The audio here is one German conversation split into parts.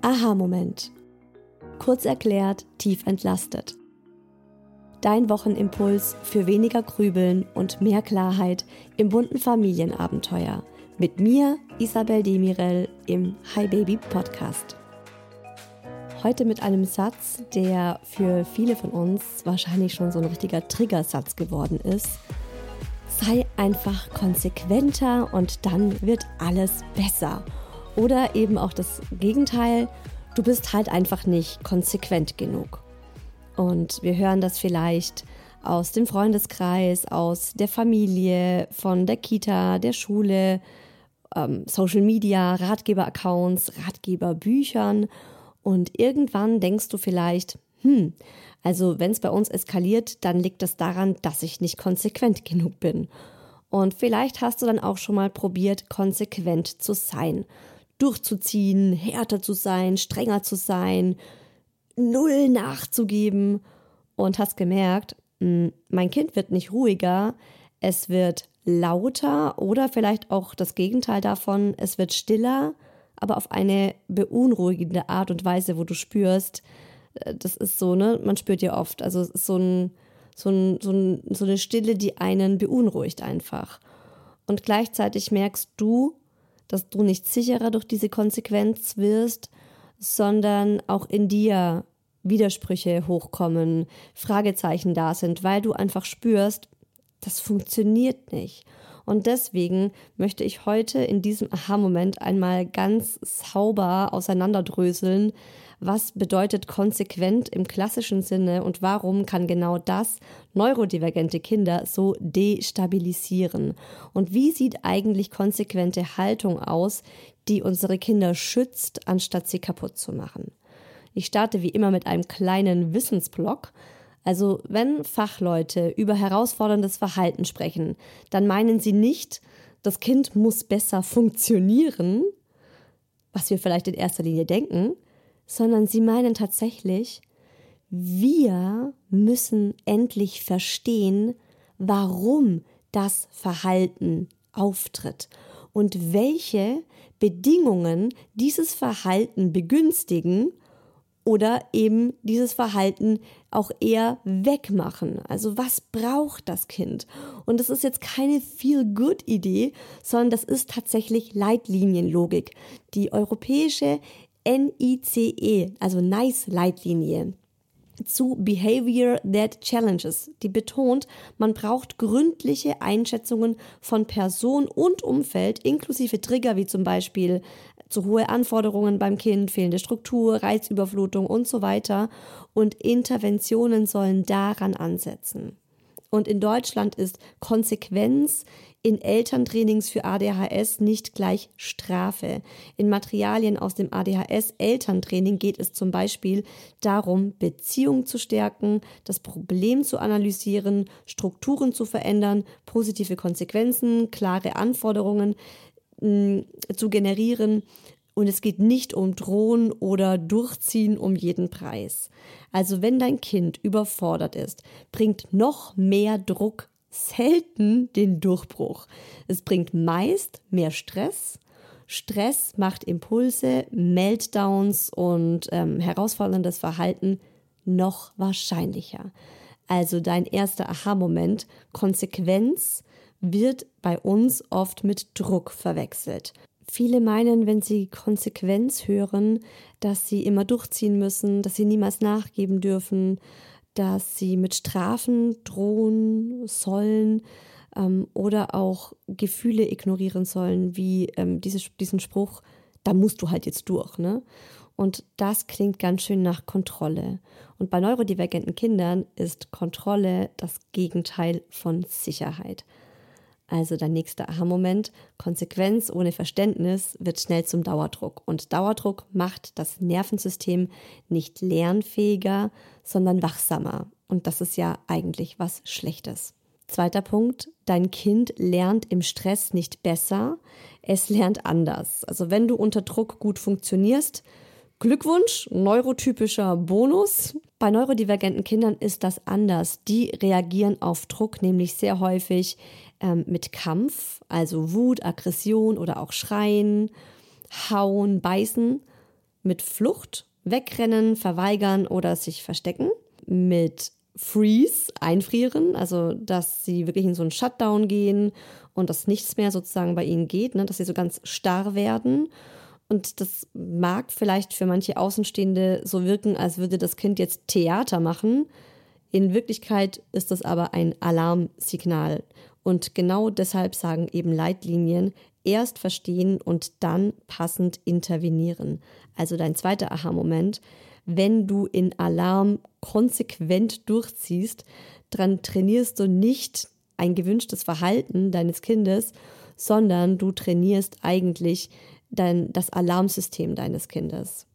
Aha-Moment. Kurz erklärt, tief entlastet. Dein Wochenimpuls für weniger Grübeln und mehr Klarheit im bunten Familienabenteuer. Mit mir, Isabel Demirel, im Hi Baby Podcast. Heute mit einem Satz, der für viele von uns wahrscheinlich schon so ein richtiger Triggersatz geworden ist. Sei einfach konsequenter und dann wird alles besser. Oder eben auch das Gegenteil, du bist halt einfach nicht konsequent genug. Und wir hören das vielleicht aus dem Freundeskreis, aus der Familie, von der Kita, der Schule, Social Media, Ratgeber-Accounts, Ratgeberbüchern. Und irgendwann denkst du vielleicht, also wenn es bei uns eskaliert, dann liegt es daran, dass ich nicht konsequent genug bin. Und vielleicht hast du dann auch schon mal probiert, konsequent zu sein. Durchzuziehen, härter zu sein, strenger zu sein, null nachzugeben und hast gemerkt, mein Kind wird nicht ruhiger, es wird lauter oder vielleicht auch das Gegenteil davon, es wird stiller, aber auf eine beunruhigende Art und Weise, wo du spürst, das ist so, ne, man spürt ja oft, also es ist so eine Stille, die einen beunruhigt einfach. Und gleichzeitig merkst du, dass du nicht sicherer durch diese Konsequenz wirst, sondern auch in dir Widersprüche hochkommen, Fragezeichen da sind, weil du einfach spürst, das funktioniert nicht. Und deswegen möchte ich heute in diesem Aha-Moment einmal ganz sauber auseinanderdröseln, was bedeutet konsequent im klassischen Sinne und warum kann genau das neurodivergente Kinder so destabilisieren? Und wie sieht eigentlich konsequente Haltung aus, die unsere Kinder schützt, anstatt sie kaputt zu machen? Ich starte wie immer mit einem kleinen Wissensblock. Also wenn Fachleute über herausforderndes Verhalten sprechen, dann meinen sie nicht, das Kind muss besser funktionieren, was wir vielleicht in erster Linie denken, sondern sie meinen tatsächlich, wir müssen endlich verstehen, warum das Verhalten auftritt und welche Bedingungen dieses Verhalten begünstigen oder eben dieses Verhalten auch eher wegmachen. Also was braucht das Kind? Und das ist jetzt keine Feel-Good-Idee, sondern das ist tatsächlich Leitlinienlogik. Die europäische NICE, also NICE-Leitlinie zu Behavior That Challenges, die betont, man braucht gründliche Einschätzungen von Person und Umfeld, inklusive Trigger wie zum Beispiel zu hohe Anforderungen beim Kind, fehlende Struktur, Reizüberflutung und so weiter. Und Interventionen sollen daran ansetzen. Und in Deutschland ist Konsequenz in Elterntrainings für ADHS nicht gleich Strafe. In Materialien aus dem ADHS-Elterntraining geht es zum Beispiel darum, Beziehungen zu stärken, das Problem zu analysieren, Strukturen zu verändern, positive Konsequenzen, klare Anforderungen zu generieren. Und es geht nicht um Drohen oder Durchziehen um jeden Preis. Also wenn dein Kind überfordert ist, bringt noch mehr Druck selten den Durchbruch. Es bringt meist mehr Stress. Stress macht Impulse, Meltdowns und herausforderndes Verhalten noch wahrscheinlicher. Also dein erster Aha-Moment, Konsequenz, wird bei uns oft mit Druck verwechselt. Viele meinen, wenn sie Konsequenz hören, dass sie immer durchziehen müssen, dass sie niemals nachgeben dürfen, dass sie mit Strafen drohen sollen oder auch Gefühle ignorieren sollen, wie diesen Spruch, da musst du halt jetzt durch, ne? Und das klingt ganz schön nach Kontrolle. Und bei neurodivergenten Kindern ist Kontrolle das Gegenteil von Sicherheit. Also dein nächster Aha-Moment, Konsequenz ohne Verständnis wird schnell zum Dauerdruck. Und Dauerdruck macht das Nervensystem nicht lernfähiger, sondern wachsamer. Und das ist ja eigentlich was Schlechtes. Zweiter Punkt, dein Kind lernt im Stress nicht besser, es lernt anders. Also wenn du unter Druck gut funktionierst, Glückwunsch, neurotypischer Bonus. Bei neurodivergenten Kindern ist das anders. Die reagieren auf Druck nämlich sehr häufig mit Kampf, also Wut, Aggression oder auch Schreien, Hauen, Beißen. mit Flucht, Wegrennen, Verweigern oder sich verstecken. Mit Freeze, einfrieren, also dass sie wirklich in so einen Shutdown gehen und dass nichts mehr sozusagen bei ihnen geht, ne, dass sie so ganz starr werden. Und das mag vielleicht für manche Außenstehende so wirken, als würde das Kind jetzt Theater machen. In Wirklichkeit ist das aber ein Alarmsignal. Und genau deshalb sagen eben Leitlinien, erst verstehen und dann passend intervenieren. Also dein zweiter Aha-Moment: Wenn du in Alarm konsequent durchziehst, dann trainierst du nicht ein gewünschtes Verhalten deines Kindes, sondern du trainierst eigentlich das Alarmsystem deines Kindes.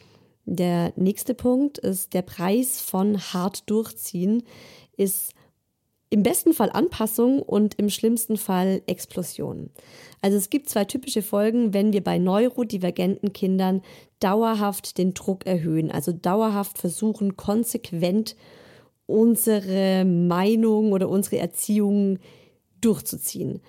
Der nächste Punkt ist, der Preis von hart durchziehen ist im besten Fall Anpassung und im schlimmsten Fall Explosion. Also es gibt 2 typische Folgen, wenn wir bei neurodivergenten Kindern dauerhaft den Druck erhöhen, also dauerhaft versuchen, konsequent unsere Meinung oder unsere Erziehung durchzuziehen.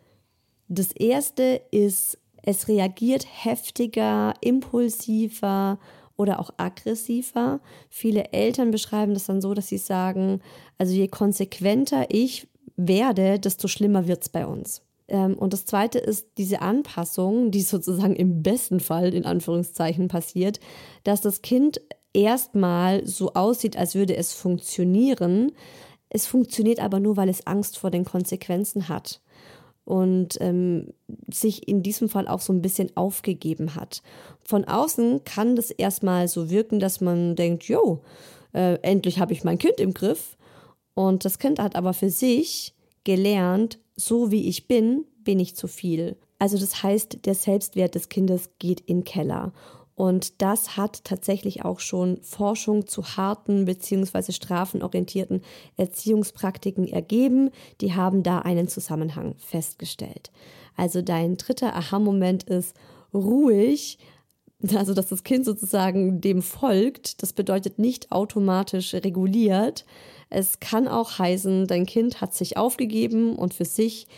Das erste ist, es reagiert heftiger, impulsiver oder auch aggressiver. Viele Eltern beschreiben das dann so, dass sie sagen, also je konsequenter ich werde, desto schlimmer wird es bei uns. Und das zweite ist diese Anpassung, die sozusagen im besten Fall in Anführungszeichen passiert, dass das Kind erstmal so aussieht, als würde es funktionieren. Es funktioniert aber nur, weil es Angst vor den Konsequenzen hat. Und sich in diesem Fall auch so ein bisschen aufgegeben hat. Von außen kann das erstmal so wirken, dass man denkt, jo, endlich habe ich mein Kind im Griff. Und das Kind hat aber für sich gelernt, so wie ich bin, bin ich zu viel. Also das heißt, der Selbstwert des Kindes geht in den Keller. Und das hat tatsächlich auch schon Forschung zu harten bzw. strafenorientierten Erziehungspraktiken ergeben. Die haben da einen Zusammenhang festgestellt. Also dein dritter Aha-Moment ist ruhig, also dass das Kind sozusagen dem folgt. Das bedeutet nicht automatisch reguliert. Es kann auch heißen, dein Kind hat sich aufgegeben und für sich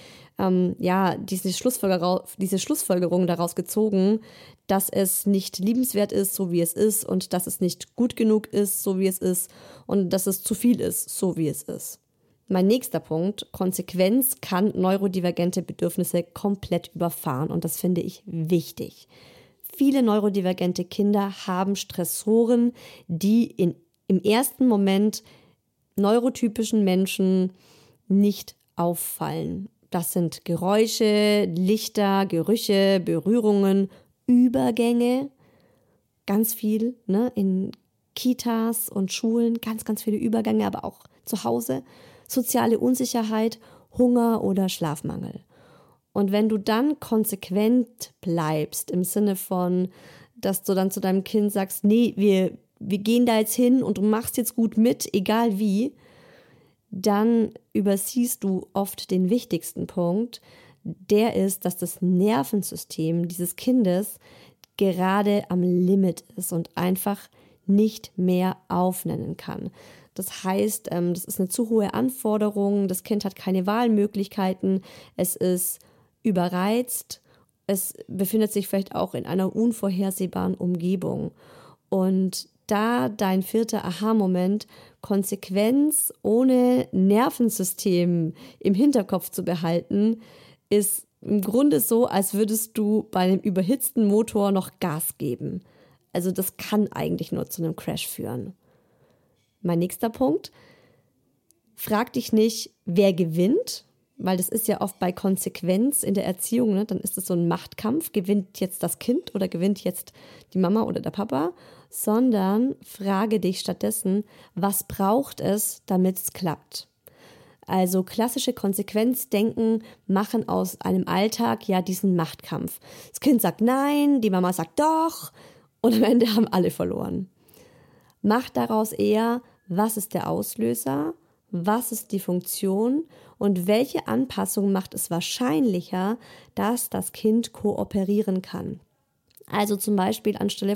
diese Schlussfolgerung daraus gezogen, dass es nicht liebenswert ist, so wie es ist, und dass es nicht gut genug ist, so wie es ist, und dass es zu viel ist, so wie es ist. Mein nächster Punkt: Konsequenz kann neurodivergente Bedürfnisse komplett überfahren, und das finde ich wichtig. Viele neurodivergente Kinder haben Stressoren, die im ersten Moment neurotypischen Menschen nicht auffallen. Das sind Geräusche, Lichter, Gerüche, Berührungen, Übergänge, ganz viel, ne, in Kitas und Schulen, ganz, ganz viele Übergänge, aber auch zu Hause, soziale Unsicherheit, Hunger oder Schlafmangel. Und wenn du dann konsequent bleibst, im Sinne von, dass du dann zu deinem Kind sagst, nee, wir gehen da jetzt hin und du machst jetzt gut mit, egal wie, dann übersiehst du oft den wichtigsten Punkt. Der ist, dass das Nervensystem dieses Kindes gerade am Limit ist und einfach nicht mehr aufnehmen kann. Das heißt, das ist eine zu hohe Anforderung, das Kind hat keine Wahlmöglichkeiten, es ist überreizt, es befindet sich vielleicht auch in einer unvorhersehbaren Umgebung. Und da dein vierter Aha-Moment, Konsequenz ohne Nervensystem im Hinterkopf zu behalten, ist im Grunde so, als würdest du bei einem überhitzten Motor noch Gas geben. Also das kann eigentlich nur zu einem Crash führen. Mein nächster Punkt: Frag dich nicht, wer gewinnt, weil das ist ja oft bei Konsequenz in der Erziehung, ne? Dann ist es so ein Machtkampf, gewinnt jetzt das Kind oder gewinnt jetzt die Mama oder der Papa, sondern frage dich stattdessen, was braucht es, damit es klappt. Also klassische Konsequenzdenken machen aus einem Alltag ja diesen Machtkampf. Das Kind sagt nein, die Mama sagt doch und am Ende haben alle verloren. Mach daraus eher, was ist der Auslöser, was ist die Funktion und welche Anpassung macht es wahrscheinlicher, dass das Kind kooperieren kann. Also zum Beispiel anstelle,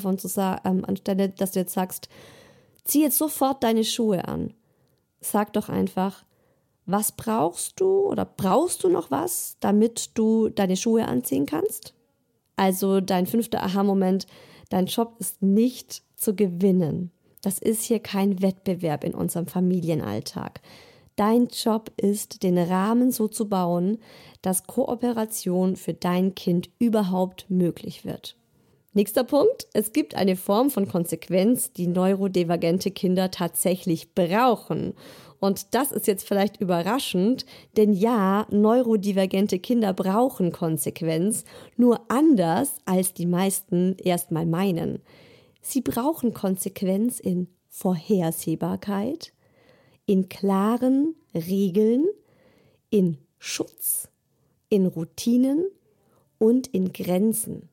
dass du jetzt sagst, zieh jetzt sofort deine Schuhe an. Sag doch einfach, was brauchst du oder brauchst du noch was, damit du deine Schuhe anziehen kannst? Also dein 5. Aha-Moment, Dein Job ist nicht zu gewinnen. Das ist hier kein Wettbewerb in unserem Familienalltag. Dein Job ist, den Rahmen so zu bauen, dass Kooperation für dein Kind überhaupt möglich wird. Nächster Punkt. Es gibt eine Form von Konsequenz, die neurodivergente Kinder tatsächlich brauchen. Und das ist jetzt vielleicht überraschend, denn ja, neurodivergente Kinder brauchen Konsequenz, nur anders, als die meisten erstmal meinen. Sie brauchen Konsequenz in Vorhersehbarkeit, in klaren Regeln, in Schutz, in Routinen und in Grenzen.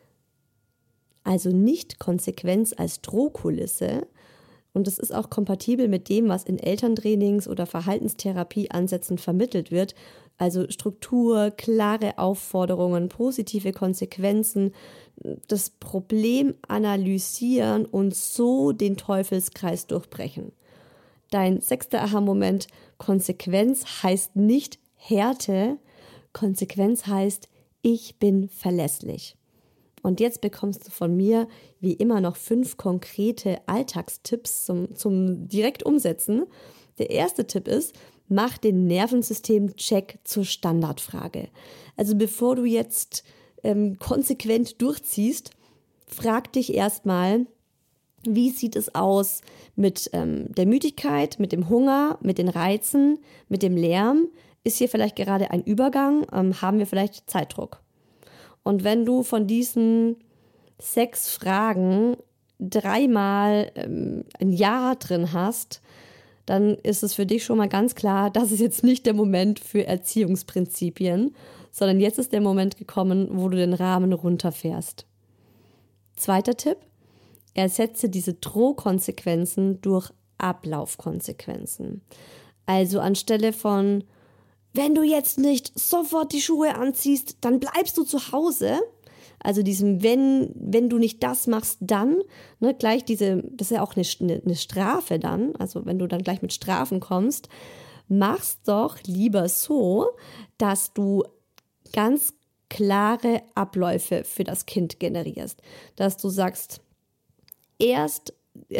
Also nicht Konsequenz als Drohkulisse. Und das ist auch kompatibel mit dem, was in Elterntrainings oder Verhaltenstherapieansätzen vermittelt wird. Also Struktur, klare Aufforderungen, positive Konsequenzen, das Problem analysieren und so den Teufelskreis durchbrechen. Dein 6. Aha-Moment, Konsequenz heißt nicht Härte, Konsequenz heißt, ich bin verlässlich. Und jetzt bekommst du von mir wie immer noch 5 konkrete Alltagstipps zum direkt umsetzen. Der erste Tipp ist, mach den Nervensystem-Check zur Standardfrage. Also bevor du jetzt konsequent durchziehst, frag dich erstmal, wie sieht es aus mit der Müdigkeit, mit dem Hunger, mit den Reizen, mit dem Lärm? Ist hier vielleicht gerade ein Übergang? Haben wir vielleicht Zeitdruck? Und wenn du von diesen 6 Fragen 3-mal ein Ja drin hast, dann ist es für dich schon mal ganz klar, das ist jetzt nicht der Moment für Erziehungsprinzipien, sondern jetzt ist der Moment gekommen, wo du den Rahmen runterfährst. 2. Tipp, ersetze diese Drohkonsequenzen durch Ablaufkonsequenzen. Also anstelle von wenn du jetzt nicht sofort die Schuhe anziehst, dann bleibst du zu Hause. Also diesem wenn du nicht das machst, dann, ne, gleich das ist ja auch eine Strafe dann, also wenn du dann gleich mit Strafen kommst, mach's doch lieber so, dass du ganz klare Abläufe für das Kind generierst. Dass du sagst, erst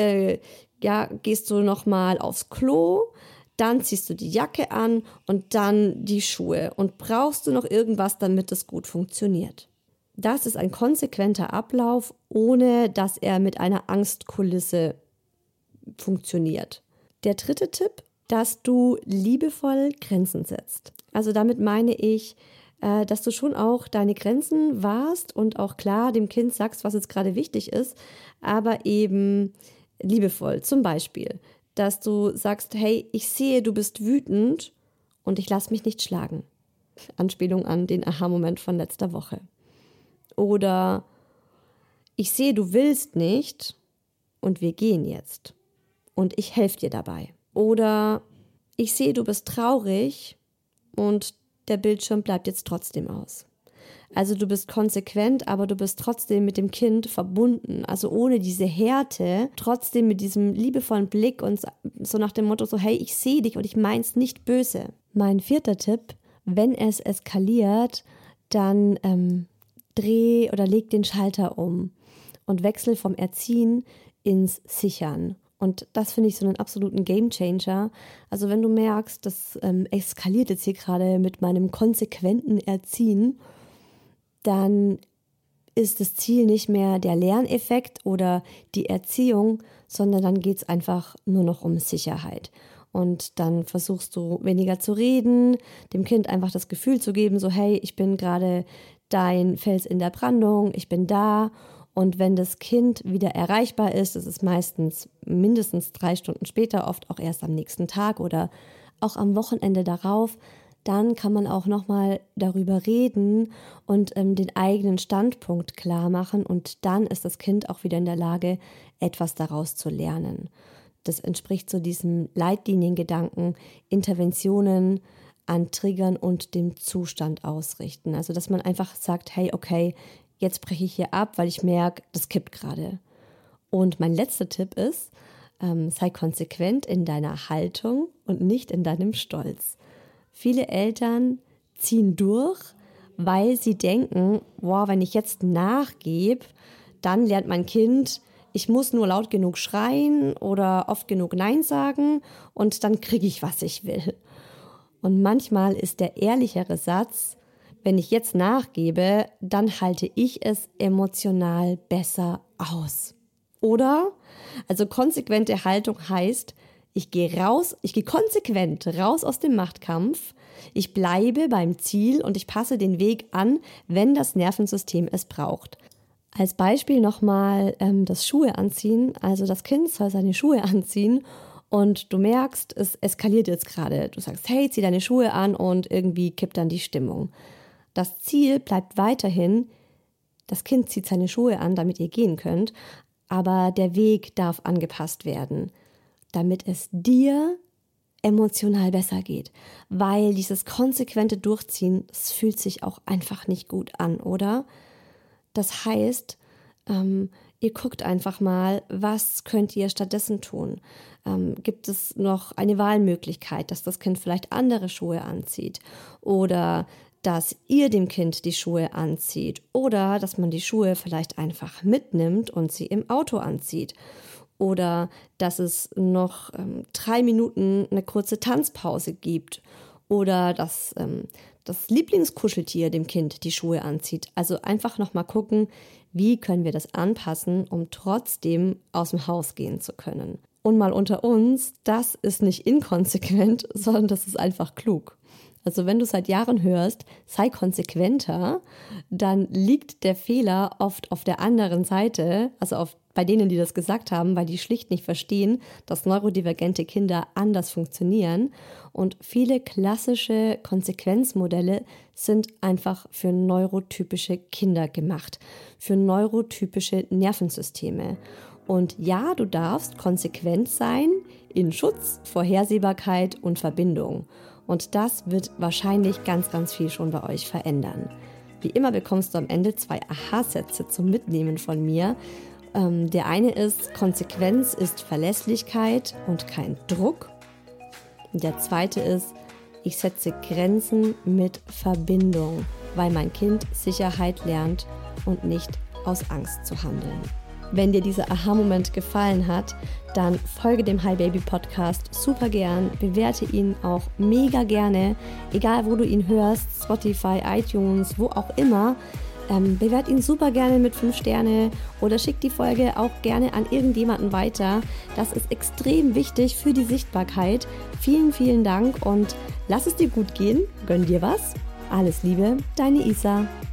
gehst du nochmal aufs Klo, dann ziehst du die Jacke an und dann die Schuhe. Und brauchst du noch irgendwas, damit es gut funktioniert? Das ist ein konsequenter Ablauf, ohne dass er mit einer Angstkulisse funktioniert. Der 3. Tipp, dass du liebevoll Grenzen setzt. Also damit meine ich, dass du schon auch deine Grenzen wahrst und auch klar dem Kind sagst, was jetzt gerade wichtig ist, aber eben liebevoll. Zum Beispiel, dass du sagst, hey, ich sehe, du bist wütend und ich lasse mich nicht schlagen. Anspielung an den Aha-Moment von letzter Woche. Oder ich sehe, du willst nicht und wir gehen jetzt und ich helfe dir dabei. Oder ich sehe, du bist traurig und der Bildschirm bleibt jetzt trotzdem aus. Also du bist konsequent, aber du bist trotzdem mit dem Kind verbunden. Also ohne diese Härte, trotzdem mit diesem liebevollen Blick und so nach dem Motto so, hey, ich sehe dich und ich mein's nicht böse. Mein 4. Tipp, wenn es eskaliert, dann dreh oder leg den Schalter um und wechsel vom Erziehen ins Sichern. Und das finde ich so einen absoluten Gamechanger. Also wenn du merkst, das eskaliert jetzt hier gerade mit meinem konsequenten Erziehen, dann ist das Ziel nicht mehr der Lerneffekt oder die Erziehung, sondern dann geht es einfach nur noch um Sicherheit. Und dann versuchst du weniger zu reden, dem Kind einfach das Gefühl zu geben, so hey, ich bin gerade dein Fels in der Brandung, ich bin da. Und wenn das Kind wieder erreichbar ist, das ist meistens mindestens 3 Stunden später, oft auch erst am nächsten Tag oder auch am Wochenende darauf, dann kann man auch nochmal darüber reden und den eigenen Standpunkt klar machen und dann ist das Kind auch wieder in der Lage, etwas daraus zu lernen. Das entspricht so diesem Leitliniengedanken, Interventionen an Triggern und dem Zustand ausrichten. Also dass man einfach sagt, hey, okay, jetzt breche ich hier ab, weil ich merke, das kippt gerade. Und mein letzter Tipp ist, sei konsequent in deiner Haltung und nicht in deinem Stolz. Viele Eltern ziehen durch, weil sie denken, wow, wenn ich jetzt nachgebe, Dann lernt mein Kind, ich muss nur laut genug schreien oder oft genug Nein sagen und dann kriege ich, was ich will. Und manchmal ist der ehrlichere Satz, wenn ich jetzt nachgebe, dann halte ich es emotional besser aus. Oder, also konsequente Haltung heißt, ich gehe konsequent raus aus dem Machtkampf, ich bleibe beim Ziel und ich passe den Weg an, wenn das Nervensystem es braucht. Als Beispiel nochmal das Schuhe anziehen, also das Kind soll seine Schuhe anziehen und du merkst, es eskaliert jetzt gerade. Du sagst, hey, zieh deine Schuhe an und irgendwie kippt dann die Stimmung. Das Ziel bleibt weiterhin, das Kind zieht seine Schuhe an, damit ihr gehen könnt, aber der Weg darf angepasst werden, damit es dir emotional besser geht. Weil dieses konsequente Durchziehen, es fühlt sich auch einfach nicht gut an, oder? Das heißt, ihr guckt einfach mal, was könnt ihr stattdessen tun? Gibt es noch eine Wahlmöglichkeit, dass das Kind vielleicht andere Schuhe anzieht? Oder dass ihr dem Kind die Schuhe anzieht? Oder dass man die Schuhe vielleicht einfach mitnimmt und sie im Auto anzieht? Oder dass es noch 3 Minuten eine kurze Tanzpause gibt? Oder dass das Lieblingskuscheltier dem Kind die Schuhe anzieht. Also einfach nochmal gucken, wie können wir das anpassen, um trotzdem aus dem Haus gehen zu können. Und mal unter uns, das ist nicht inkonsequent, sondern das ist einfach klug. Also wenn du seit Jahren hörst, sei konsequenter, dann liegt der Fehler oft auf der anderen Seite, also bei denen, die das gesagt haben, weil die schlicht nicht verstehen, dass neurodivergente Kinder anders funktionieren. Und viele klassische Konsequenzmodelle sind einfach für neurotypische Kinder gemacht, für neurotypische Nervensysteme. Und ja, du darfst konsequent sein in Schutz, Vorhersehbarkeit und Verbindung. Und das wird wahrscheinlich ganz, ganz viel schon bei euch verändern. Wie immer bekommst du am Ende 2 Aha-Sätze zum Mitnehmen von mir. Der eine ist, Konsequenz ist Verlässlichkeit und kein Druck. Und der zweite ist, ich setze Grenzen mit Verbindung, weil mein Kind Sicherheit lernt und nicht aus Angst zu handeln. Wenn dir dieser Aha-Moment gefallen hat, dann folge dem Hi Baby Podcast super gern, bewerte ihn auch mega gerne, egal wo du ihn hörst, Spotify, iTunes, wo auch immer. Bewerte ihn super gerne mit 5 Sterne oder schick die Folge auch gerne an irgendjemanden weiter. Das ist extrem wichtig für die Sichtbarkeit. Vielen, vielen Dank und lass es dir gut gehen, gönn dir was. Alles Liebe, deine Isa.